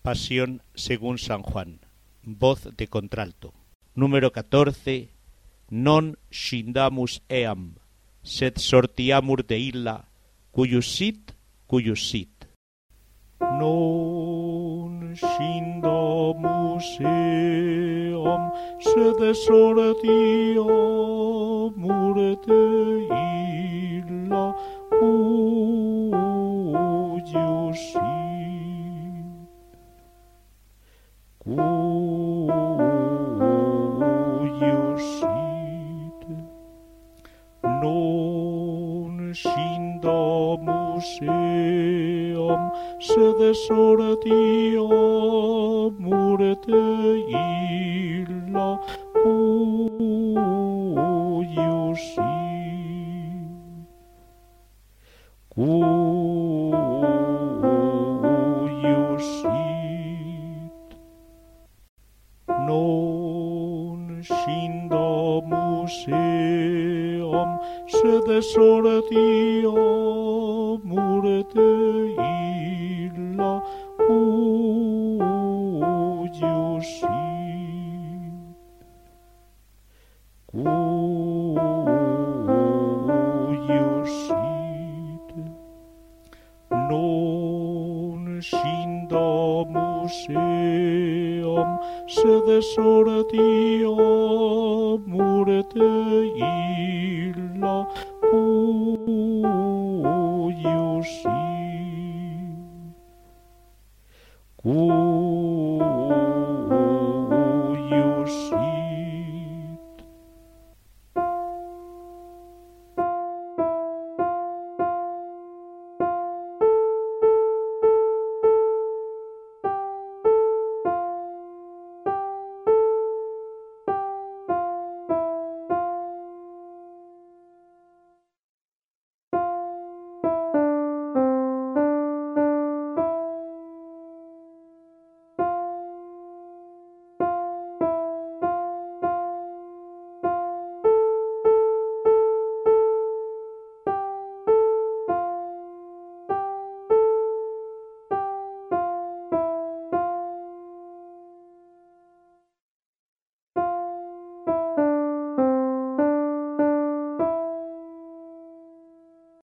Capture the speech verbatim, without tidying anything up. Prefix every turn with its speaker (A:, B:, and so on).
A: Pasión según San Juan. Voz de contralto. Número catorce. Non scindamus eam, sed sortiamur de illa, cuius sit, cuius sit. Non scindamus eam, sed sortiamur de illa, cuius sit. Cuius sit. Non scindamus eam, sed sortiamur de illa, cuius sit. Cuius sit. Non scindamus eam, sed sortiamur de illa, cuius sit. Cuius sit. Non scindamus eam, sed sortiamur de illa, cuius sit. Cuius